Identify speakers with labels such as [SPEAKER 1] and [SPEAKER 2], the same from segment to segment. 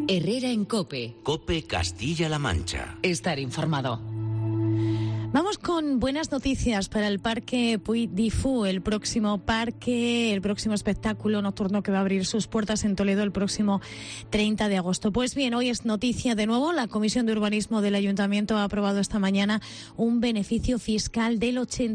[SPEAKER 1] Herrera en COPE.
[SPEAKER 2] COPE Castilla-La Mancha.
[SPEAKER 1] Estar informado.
[SPEAKER 3] Vamos con buenas noticias para el Parque Puig de Fou, el próximo espectáculo nocturno que va a abrir sus puertas en Toledo el próximo 30 de agosto. Pues bien, hoy es noticia de nuevo. La Comisión de Urbanismo del Ayuntamiento ha aprobado esta mañana un beneficio fiscal del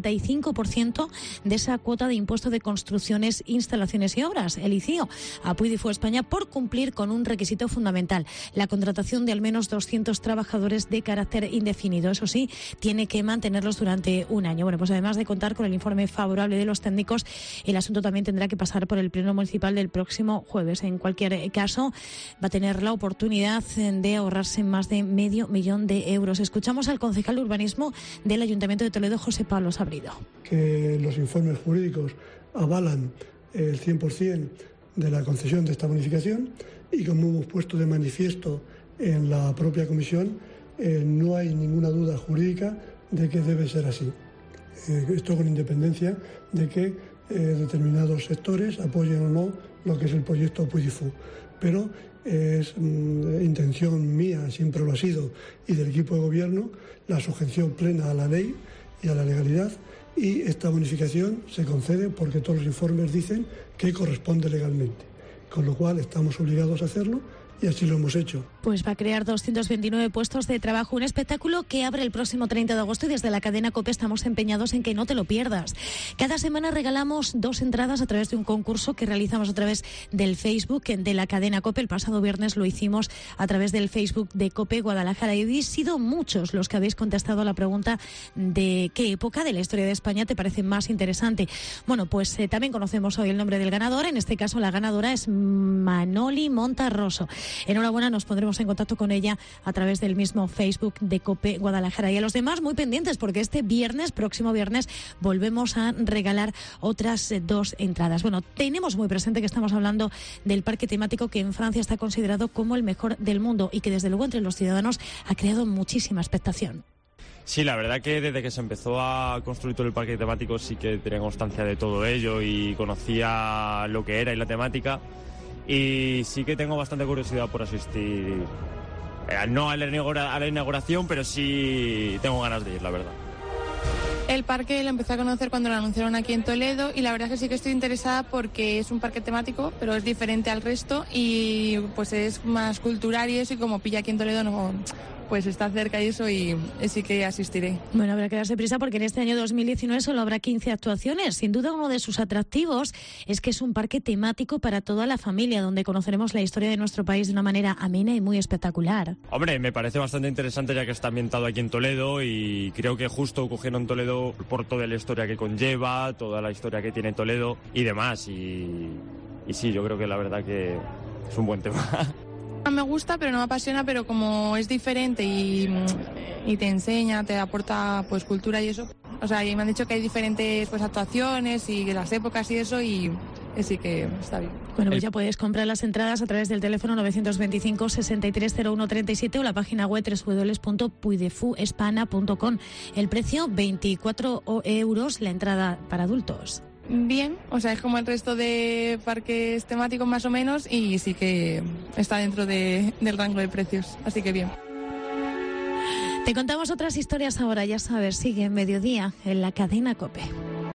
[SPEAKER 3] 85% de esa cuota de impuesto de construcciones, instalaciones y obras, el ICIO, a Puig de Fou España, por cumplir con un requisito fundamental: la contratación de al menos 200 trabajadores de carácter indefinido. Eso sí, tiene que mantenerlos durante un año. Bueno, pues además de contar con el informe favorable de los técnicos, el asunto también tendrá que pasar por el Pleno Municipal del próximo jueves. En cualquier caso, va a tener la oportunidad de ahorrarse más de $500,000 de euros. Escuchamos al concejal de Urbanismo del Ayuntamiento de Toledo, José Pablo Sabrido.
[SPEAKER 4] Que los informes jurídicos avalan el 100% de la concesión de esta bonificación, y como hemos puesto de manifiesto en la propia comisión, no hay ninguna duda jurídica de que debe ser así. Esto con independencia de que determinados sectores apoyen o no lo que es el proyecto Puig de Fou. Pero es intención mía, siempre lo ha sido, y del equipo de gobierno, la sujeción plena a la ley y a la legalidad, y esta bonificación se concede porque todos los informes dicen que corresponde legalmente, con lo cual estamos obligados a hacerlo. Y así lo hemos hecho.
[SPEAKER 3] Pues va a crear 229 puestos de trabajo, un espectáculo que abre el próximo 30 de agosto, y desde la cadena COPE estamos empeñados en que no te lo pierdas. Cada semana regalamos 2 entradas a través de un concurso que realizamos a través del Facebook de la cadena COPE. El pasado viernes lo hicimos a través del Facebook de COPE Guadalajara, y habéis sido muchos los que habéis contestado a la pregunta de qué época de la historia de España te parece más interesante. Bueno, pues también conocemos hoy el nombre del ganador. En este caso la ganadora es Manoli Montarroso. Enhorabuena, nos pondremos en contacto con ella a través del mismo Facebook de COPE Guadalajara. Y a los demás, muy pendientes, porque este próximo viernes, volvemos a regalar otras 2 entradas. Bueno, tenemos muy presente que estamos hablando del parque temático que en Francia está considerado como el mejor del mundo y que desde luego entre los ciudadanos ha creado muchísima expectación.
[SPEAKER 5] Sí, la verdad que desde que se empezó a construir todo el parque temático sí que tenía constancia de todo ello y conocía lo que era y la temática. Y sí que tengo bastante curiosidad por asistir, no a la inauguración, pero sí tengo ganas de ir, la verdad.
[SPEAKER 6] El parque lo empecé a conocer cuando lo anunciaron aquí en Toledo, y la verdad es que sí que estoy interesada porque es un parque temático, pero es diferente al resto y pues es más cultural y eso, y como pilla aquí en Toledo no, pues está cerca y eso, y sí que asistiré.
[SPEAKER 3] Bueno, habrá que darse prisa porque en este año 2019 solo habrá 15 actuaciones. Sin duda uno de sus atractivos es que es un parque temático para toda la familia, donde conoceremos la historia de nuestro país de una manera amena y muy espectacular.
[SPEAKER 5] Hombre, me parece bastante interesante ya que está ambientado aquí en Toledo, y creo que justo cogieron Toledo por toda la historia que conlleva, toda la historia que tiene Toledo y demás, y sí, yo creo que la verdad que es un buen tema.
[SPEAKER 6] Me gusta, pero no me apasiona, pero como es diferente y te enseña, te aporta pues cultura y eso. O sea, y me han dicho que hay diferentes pues actuaciones y las épocas y eso, y sí que está bien.
[SPEAKER 3] Bueno, pues ya puedes comprar las entradas a través del teléfono 925 630137 o la página web www.puigdefouespana.com. El precio, 24 euros la entrada para adultos.
[SPEAKER 6] Bien, o sea, es como el resto de parques temáticos más o menos, y sí que está dentro del rango de precios, así que bien.
[SPEAKER 3] Te contamos otras historias ahora, ya sabes, sigue en Mediodía en la cadena COPE.